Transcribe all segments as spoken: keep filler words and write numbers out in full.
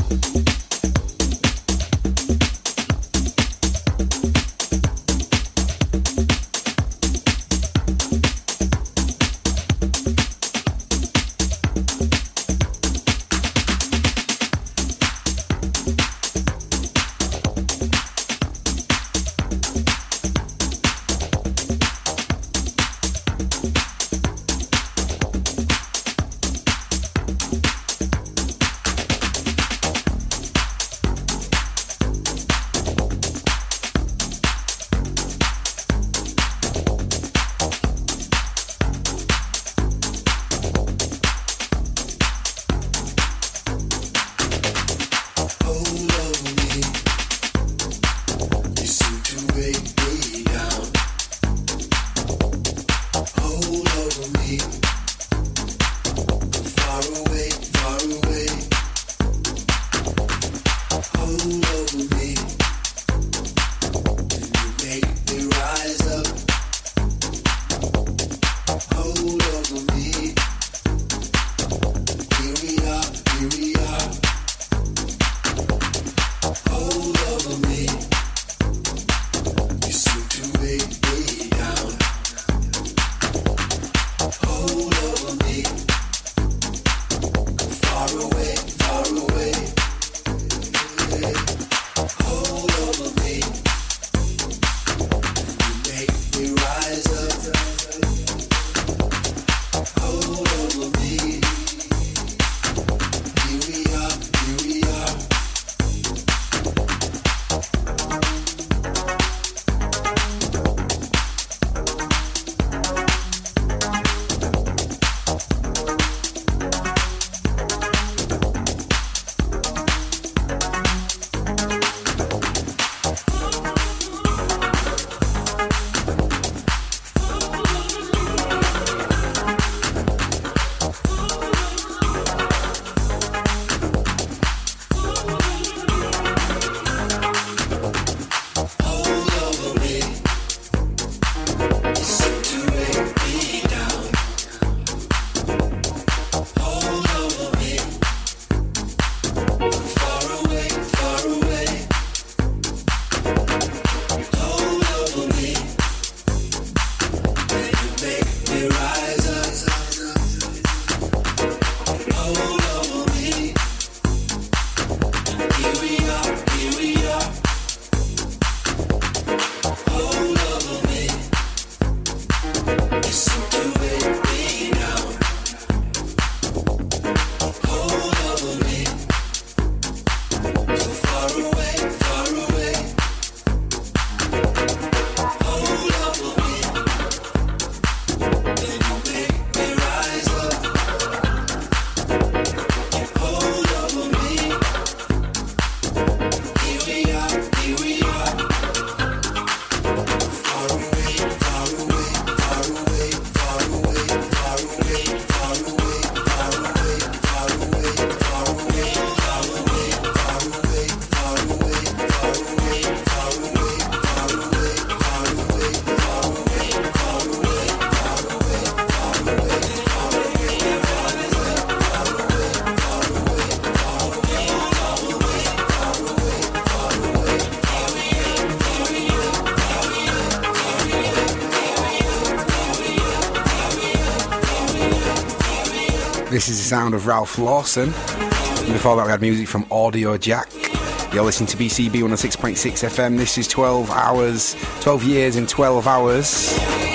This is the sound of Ralph Lawson. And before that we had music from Audio Jack. You're listening to B C B one oh six point six F M. This is twelve hours, twelve years in twelve hours.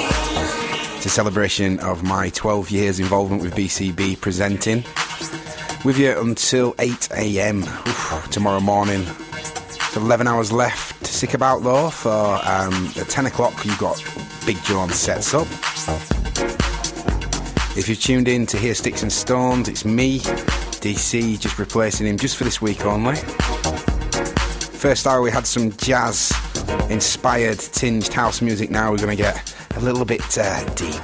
It's a celebration of my twelve years involvement with B C B, presenting with you until eight a.m. Oof, tomorrow morning. There's eleven hours left to stick about though. For um, at ten o'clock you've got Big John sets up. If you've tuned in to hear Sticks and Stones, it's me, D C, just replacing him just for this week only. First hour we had some jazz-inspired tinged house music. Now we're going to get a little bit uh, deep.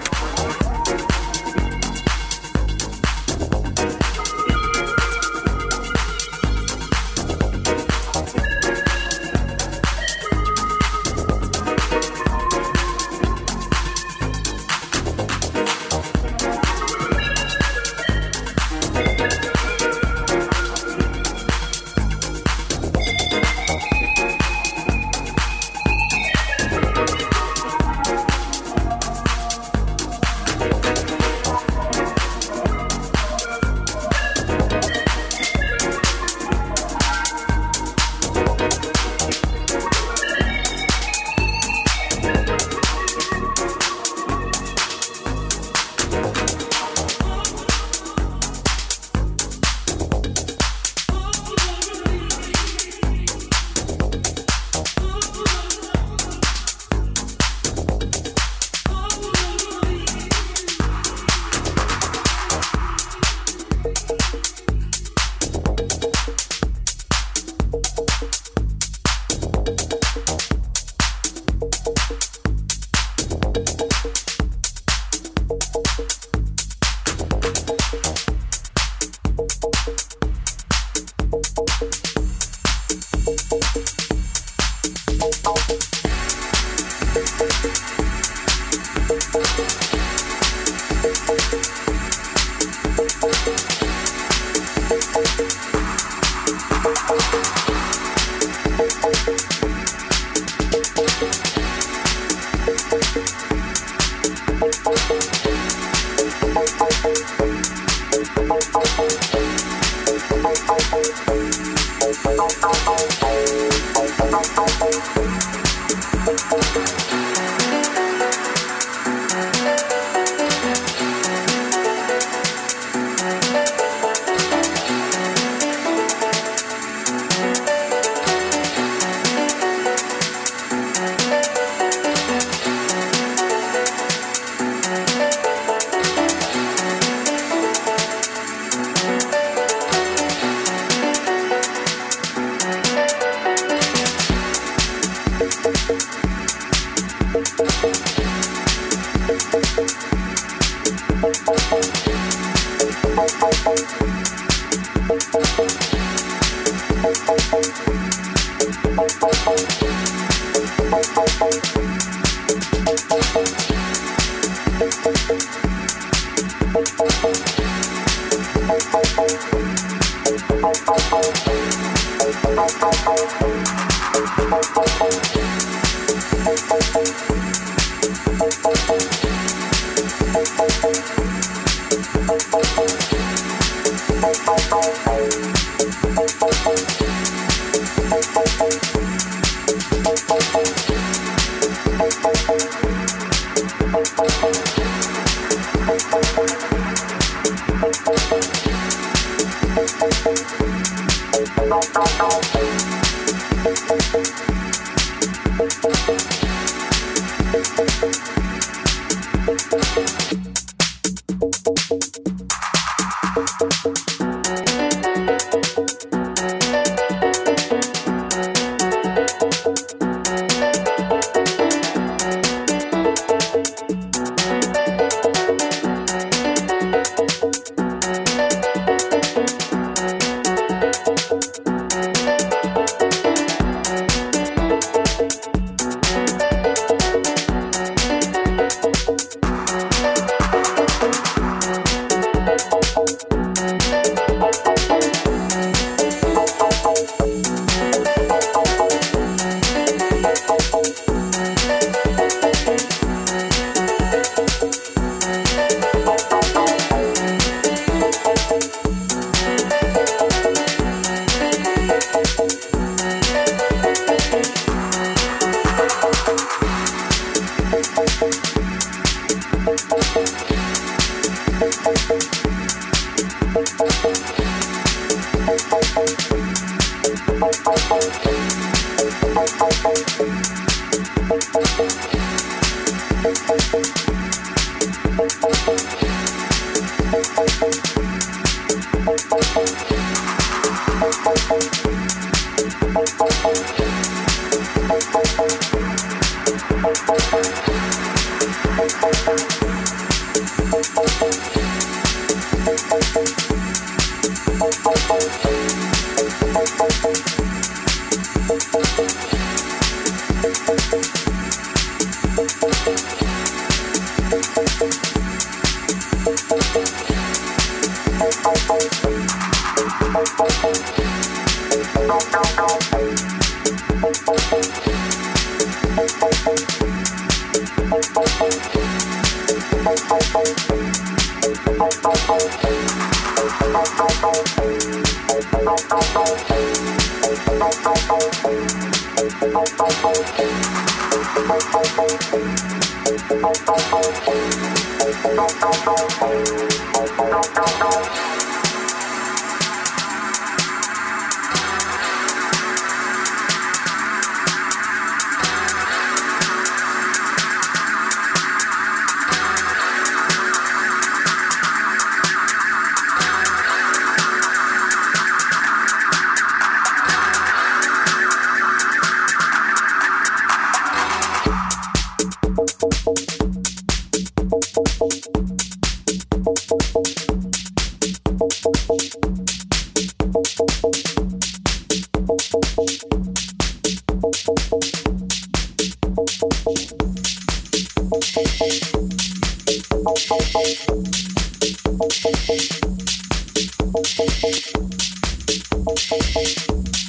Thank you.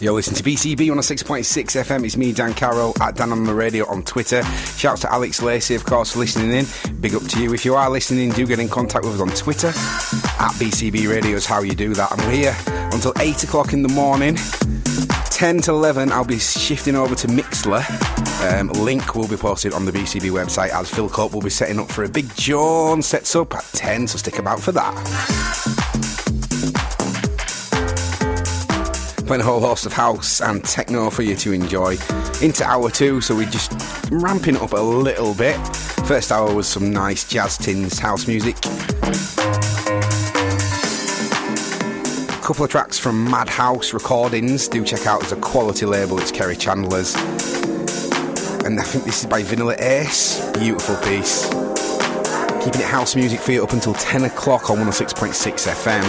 You're listening to B C B one oh six point six F M. It's me, Dan Carroll, at Dan on the Radio on Twitter. Shouts to Alex Lacey, of course, for listening in. Big up to you. If you are listening, do get in contact with us on Twitter. At B C B Radio is how you do that. And we're here until eight o'clock in the morning. ten to eleven, I'll be shifting over to Mixlr. Um, link will be posted on the B C B website as Phil Cope will be setting up for a big Jones sets up at ten, so stick about for that. Playing a whole host of house and techno for you to enjoy into hour two, so we're just ramping it up a little bit. First hour was some nice jazz tins house music. A couple of tracks from Madhouse Recordings. Do check out, it's a quality label, it's Kerry Chandler's. And I think this is by Vanilla Ace. Beautiful piece. Keeping it house music for you up until ten o'clock on one oh six point six F M.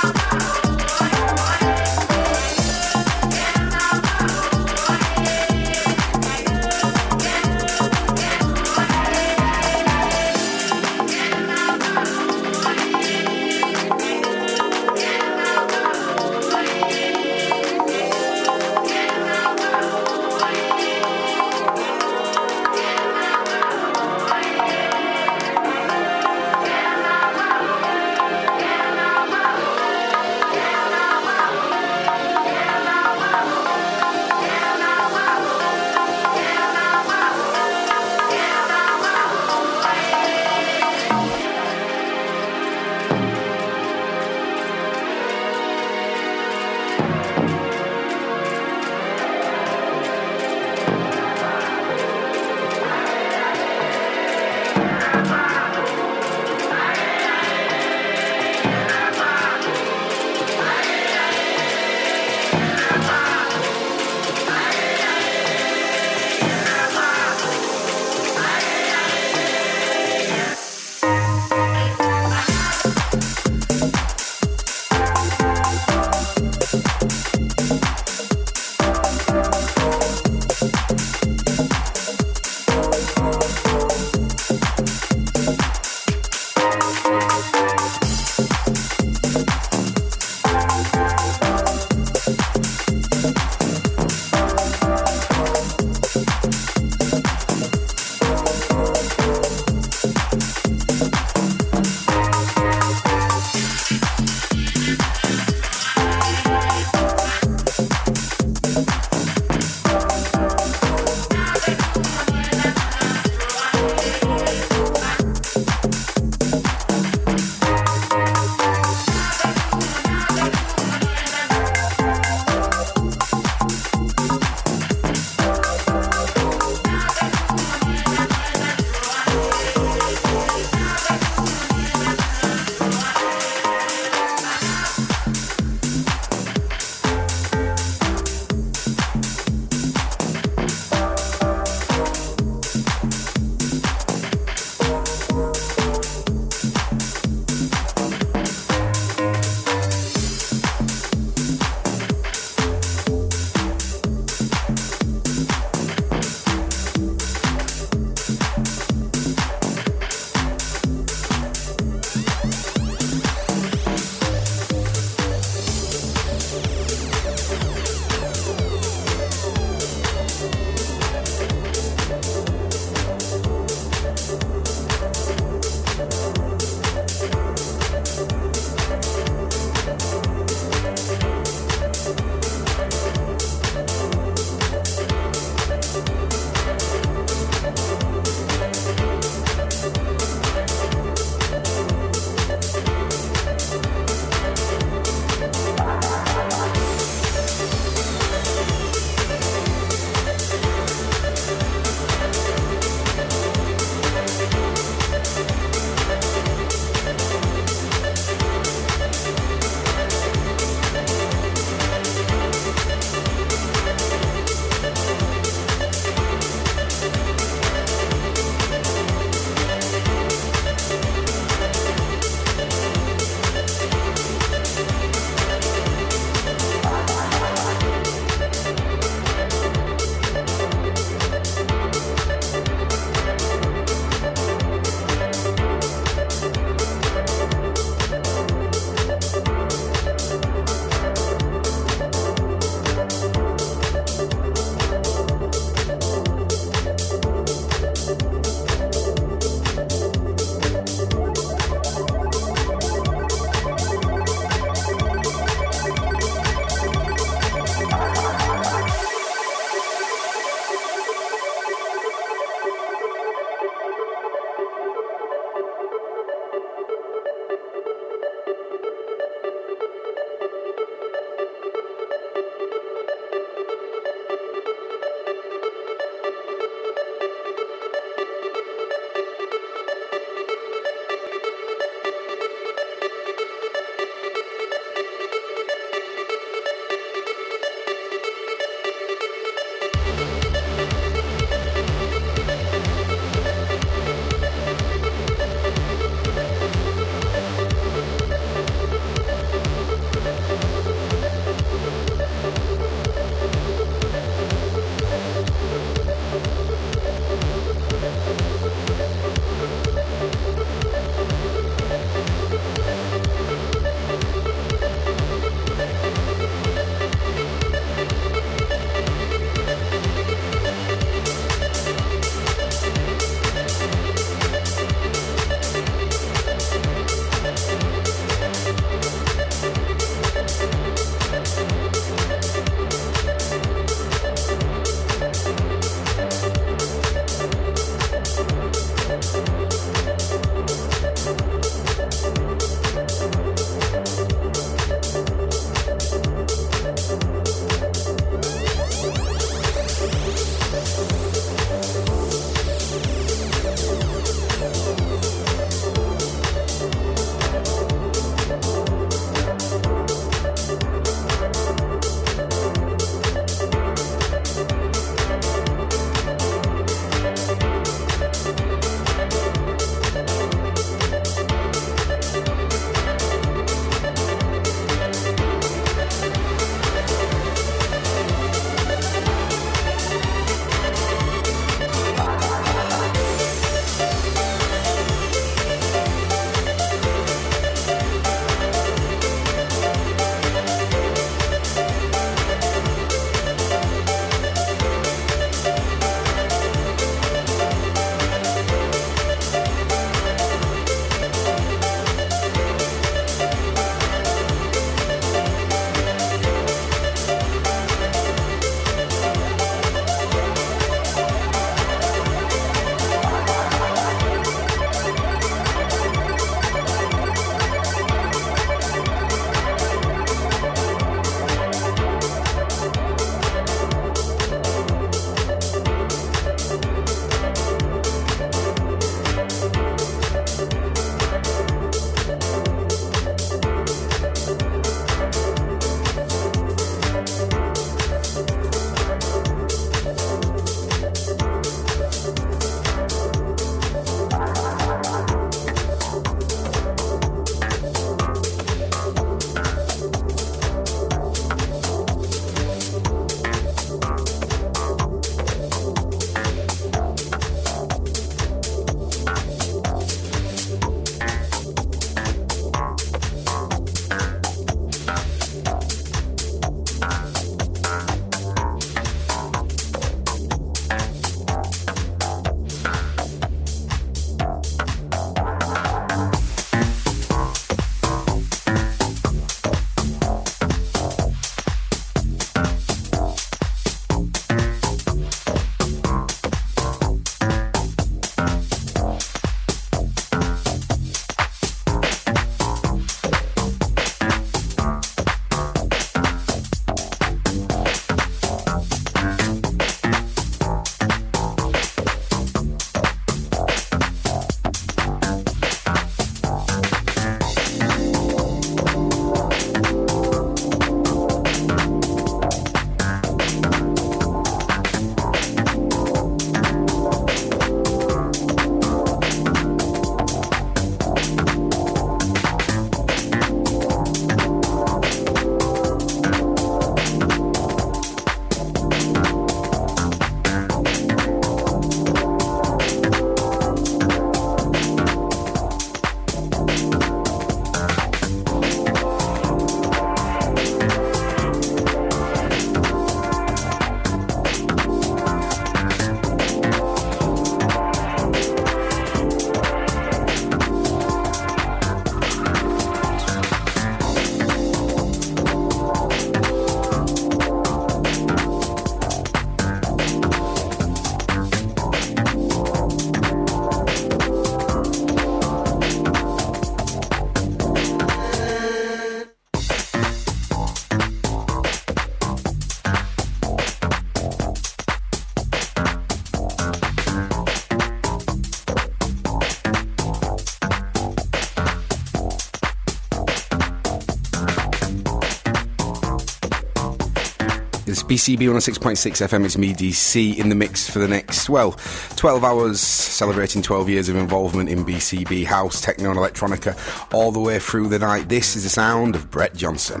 B C B one oh six point six F M, it's me, D C, in the mix for the next, well, twelve hours, celebrating twelve years of involvement in B C B house, techno and electronica, all the way through the night. This is the sound of Brett Johnson.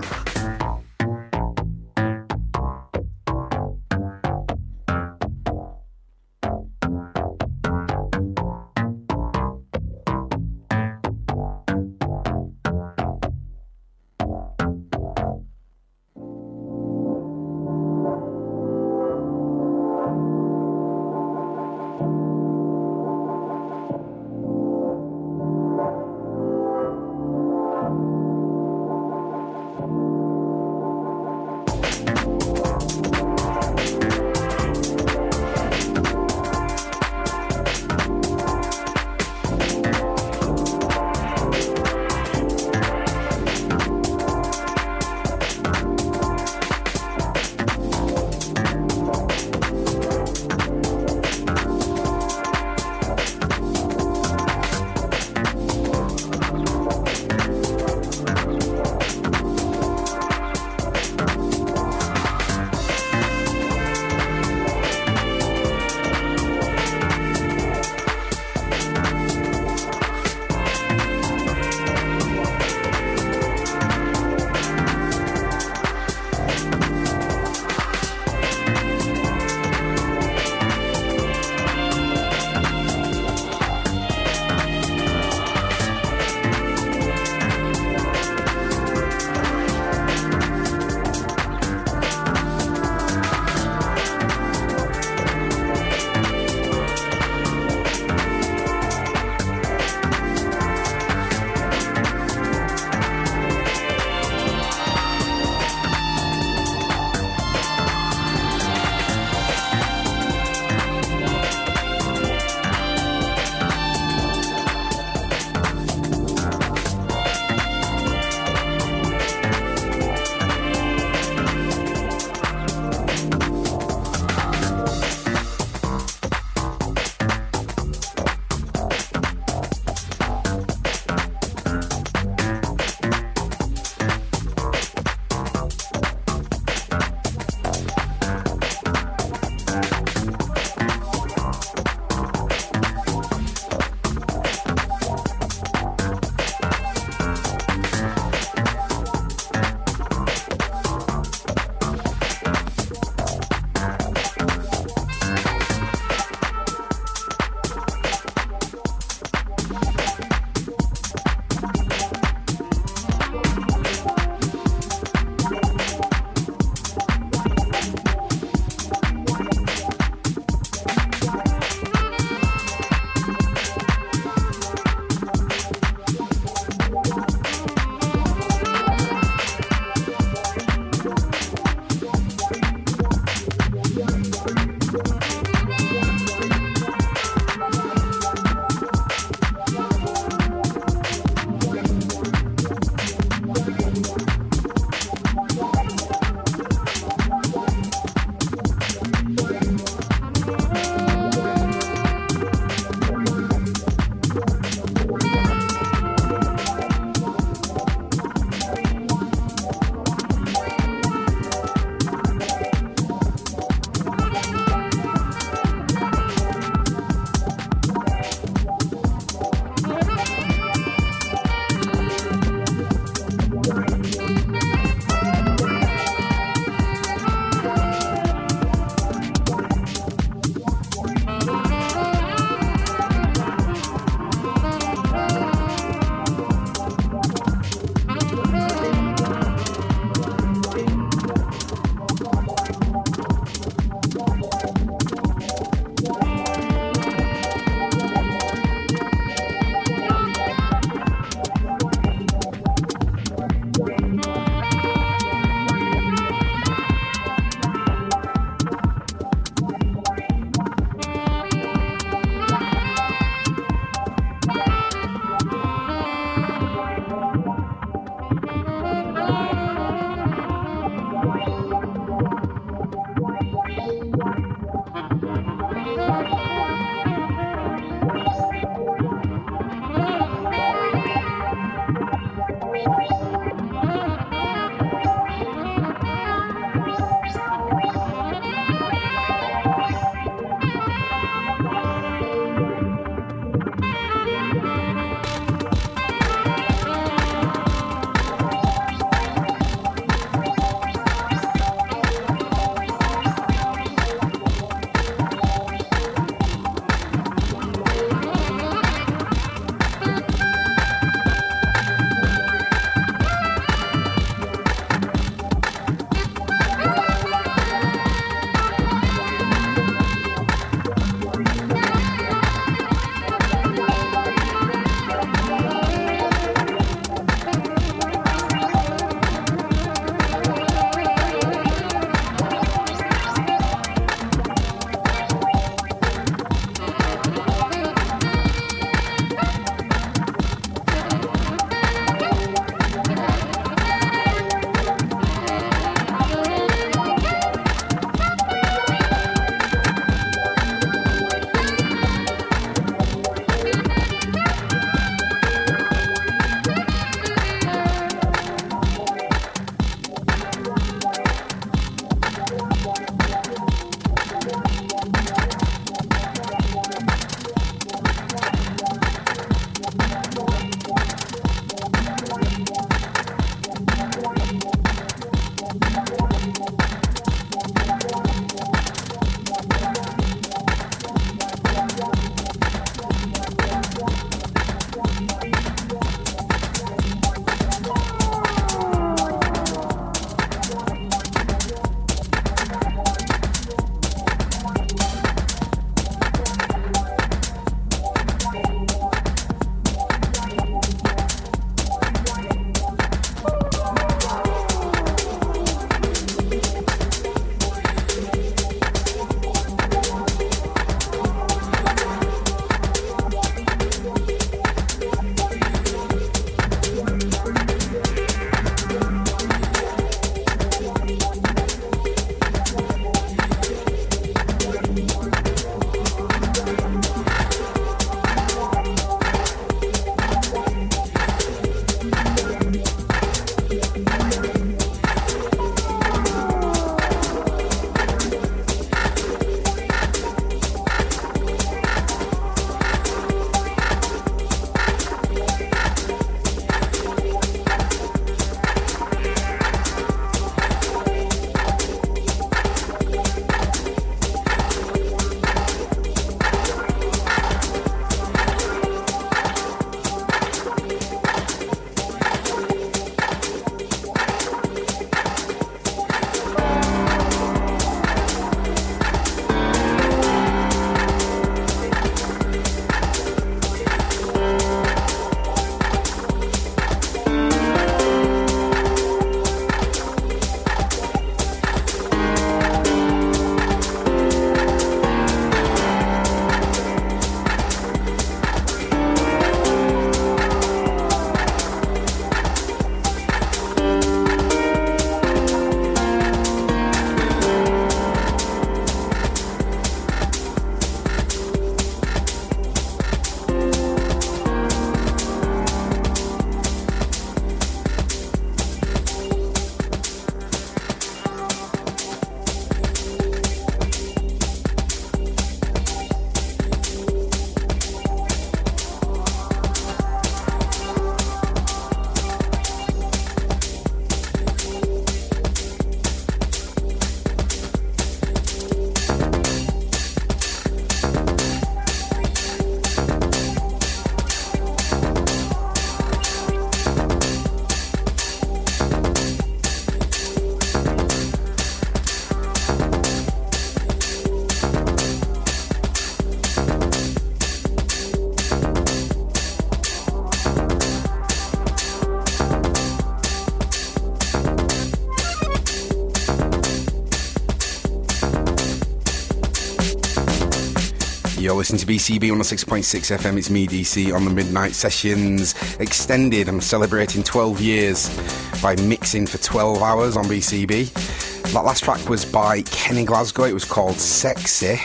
You're listening to B C B one oh six point six F M. It's me, D C, on the Midnight Sessions Extended. I'm celebrating twelve years by mixing for twelve hours on B C B. That last track was by Kenny Glasgow. It was called Sexy.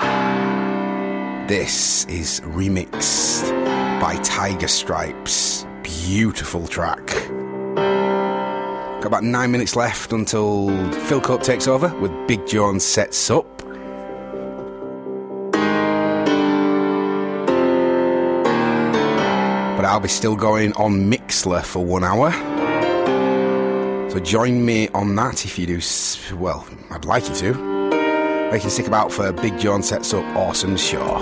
This is remixed by Tiger Stripes. Beautiful track. Got about nine minutes left until Phil Cope takes over with Big Jones Sets Up. But I'll be still going on Mixlr for one hour. So join me on that if you do, well, I'd like you to. We can stick about for Big John Sets Up Awesome Show.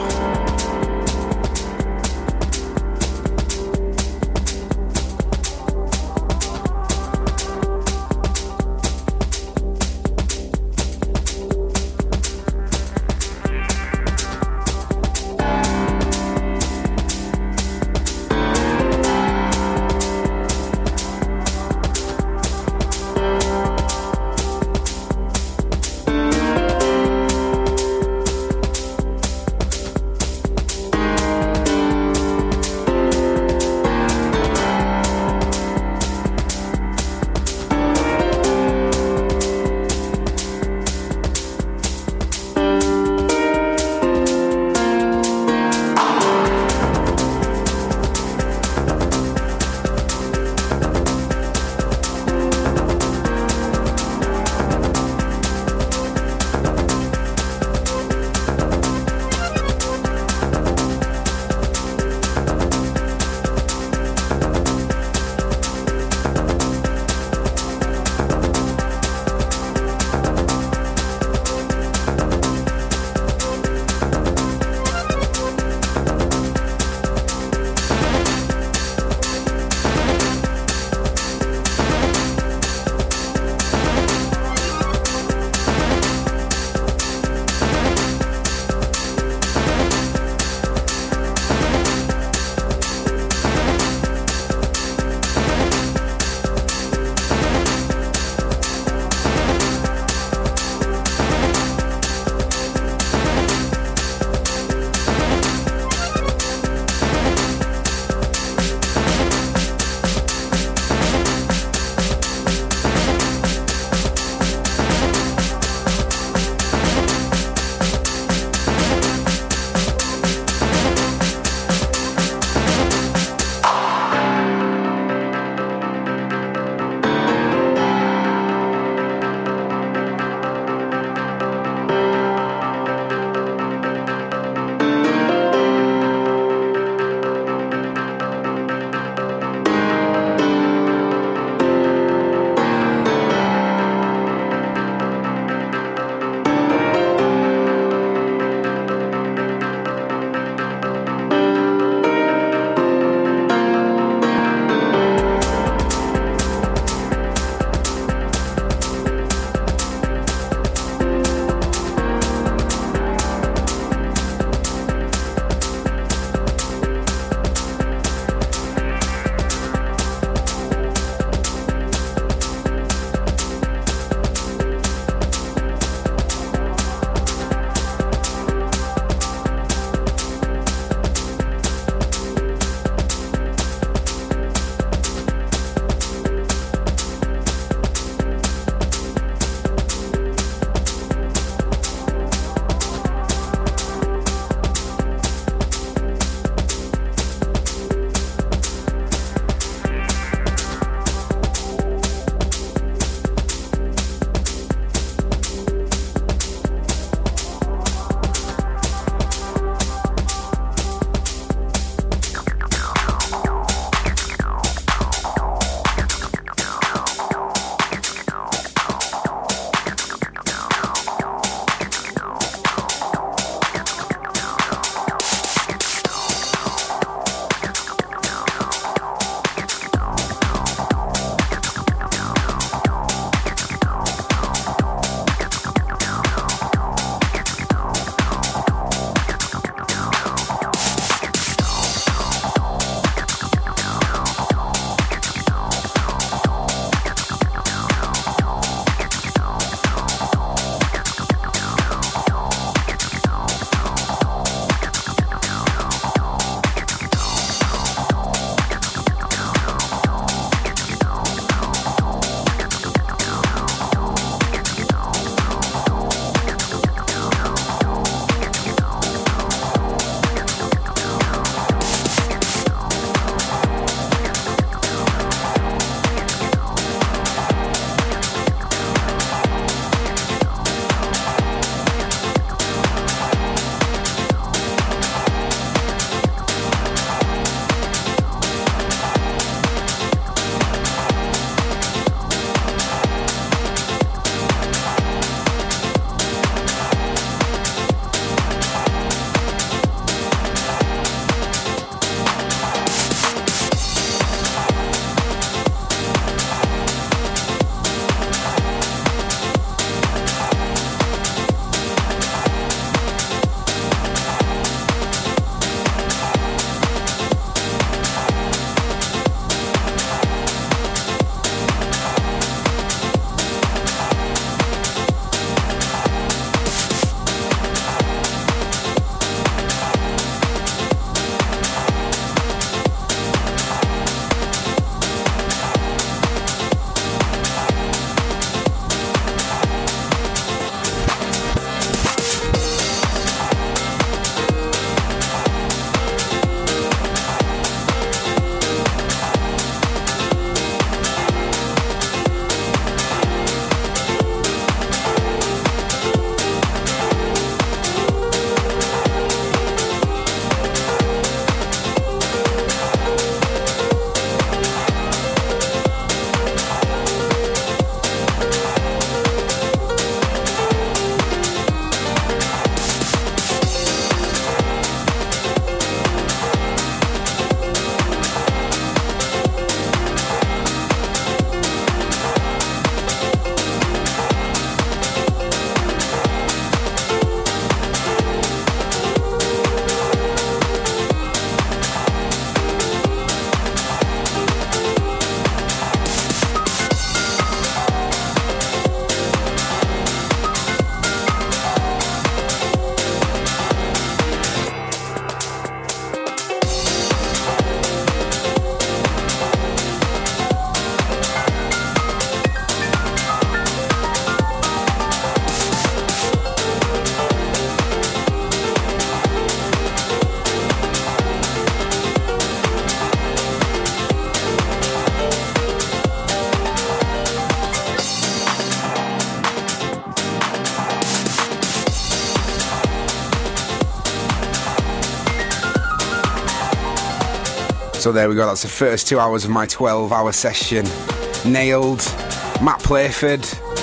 So there we go, that's the first two hours of my twelve hour session. Nailed. Matt Playford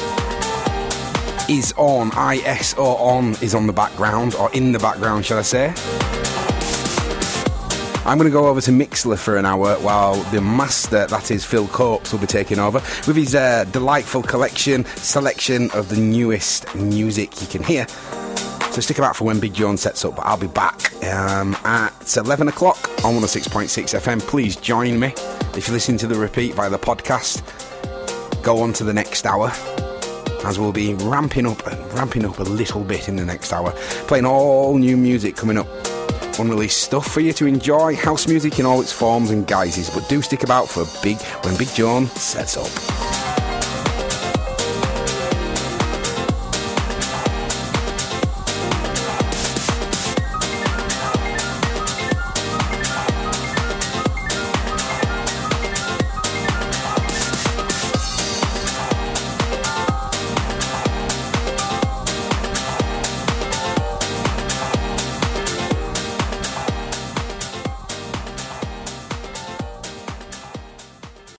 is on, I S O on is on the background, or in the background, shall I say. I'm going to go over to Mixlr for an hour while the master, that is Phil Copes, will be taking over with his uh, delightful collection, selection of the newest music you can hear. So stick about for when Big John sets up, but I'll be back um, at eleven o'clock on one oh six point six F M. Please join me. If you listen to the repeat via the podcast, go on to the next hour, as we'll be ramping up and ramping up a little bit in the next hour, playing all new music coming up. Unreleased stuff for you to enjoy, house music in all its forms and guises, but do stick about for big when Big John sets up.